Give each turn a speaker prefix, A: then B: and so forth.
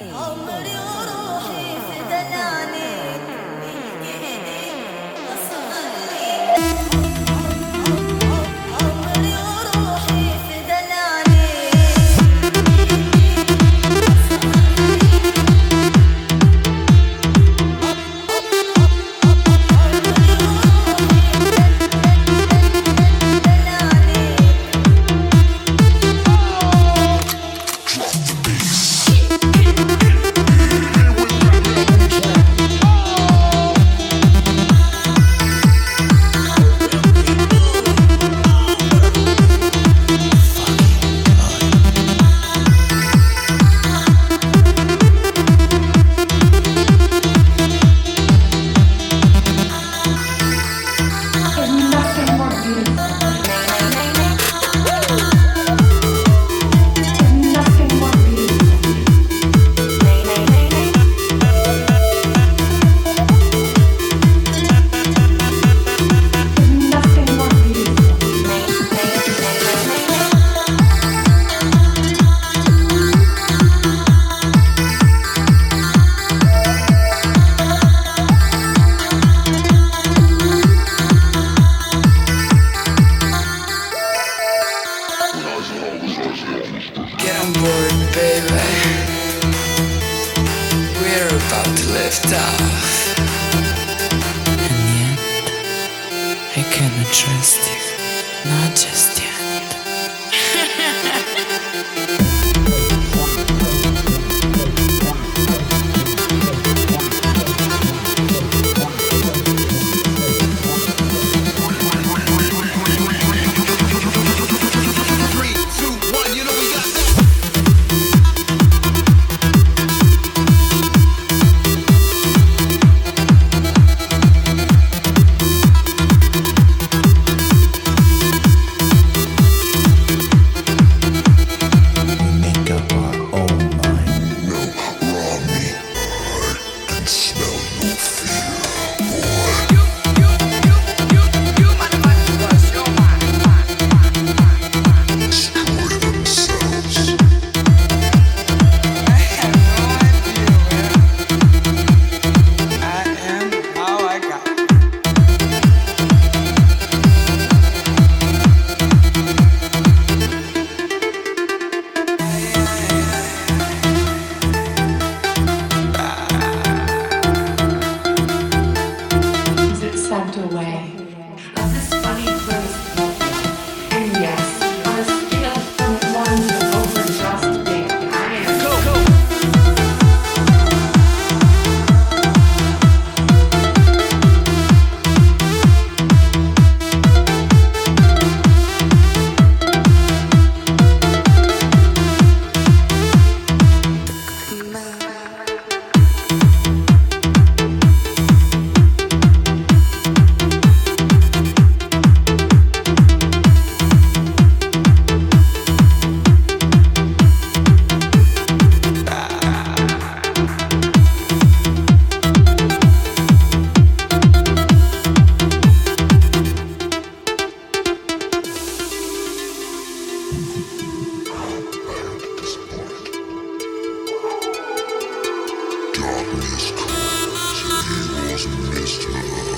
A: عمري وروحي في دلالي بإيدي أصلي عمري وروحي في دلالي
B: Get on board, baby. We're about to lift off. And yet, I cannot trust you. Not just yet.
C: Sent away of this funny place. And yes, on a scale from 1 to over just dick, I am.
D: Darkness calls, heroes miss her.